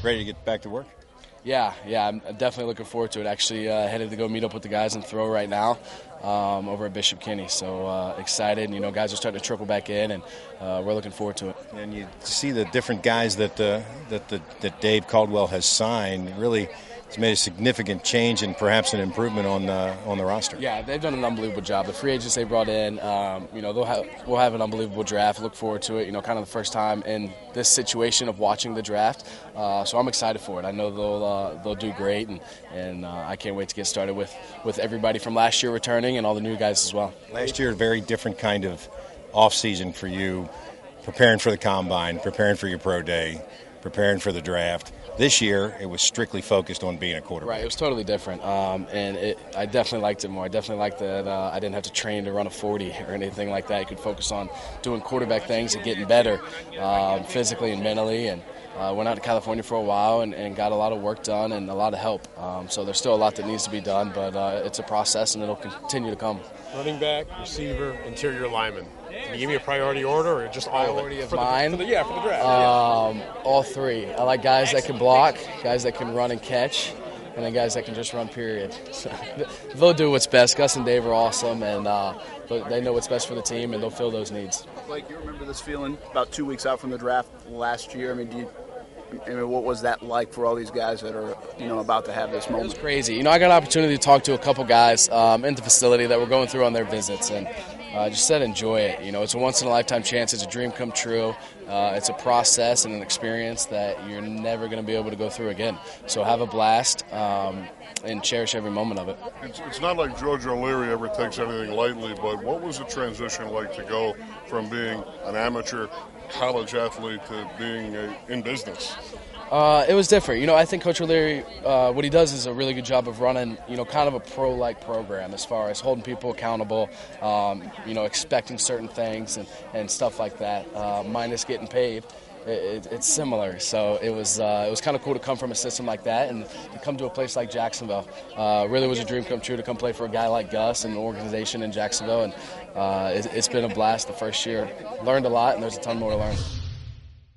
ready to get back to work? Yeah, I'm definitely looking forward to it. Actually, headed to go meet up with the guys and throw right now over at Bishop Kenny. So excited. Guys are starting to trickle back in, and we're looking forward to it. And you see the different guys that Dave Caldwell has signed. Really, it's made a significant change and perhaps an improvement on the roster. Yeah, they've done an unbelievable job. The free agents they brought in, we'll have an unbelievable draft. Look forward to it. Kind of the first time in this situation of watching the draft. So I'm excited for it. I know they'll do great, and I can't wait to get started with everybody from last year returning and all the new guys as well. Last year, a very different kind of off season for you, preparing for the combine, preparing for your pro day, preparing for the draft. This year, it was strictly focused on being a quarterback. Right, it was totally different, and I definitely liked it more. I definitely liked that I didn't have to train to run a 40 or anything like that. You could focus on doing quarterback things and getting better physically and mentally, and went out to California for a while and got a lot of work done and a lot of help. So there's still a lot that needs to be done, but it's a process, and it'll continue to come. Running back, receiver, interior lineman. Can you give me a priority order or just all priority of it? Mine? For the draft. All three. I like guys that can block, guys that can run and catch, and then guys that can just run, period. So, they'll do what's best. Gus and Dave are awesome, and they know what's best for the team, and they'll fill those needs. Like, you remember this feeling about 2 weeks out from the draft last year? What was that like for all these guys that are, about to have this moment? It was crazy. I got an opportunity to talk to a couple guys in the facility that were going through on their visits, and just said enjoy it. It's a once-in-a-lifetime chance. It's a dream come true. It's a process and an experience that you're never going to be able to go through again. So have a blast and cherish every moment of it. It's not like George O'Leary ever takes anything lightly, but what was the transition like to go from being an amateur college athlete to being in business? It was different. I think Coach O'Leary, what he does is a really good job of running, kind of a pro-like program as far as holding people accountable, expecting certain things and stuff like that, minus getting paid. It's similar. So it was kind of cool to come from a system like that and to come to a place like Jacksonville. Really was a dream come true to come play for a guy like Gus and the organization in Jacksonville. And it's been a blast the first year. Learned a lot, and there's a ton more to learn.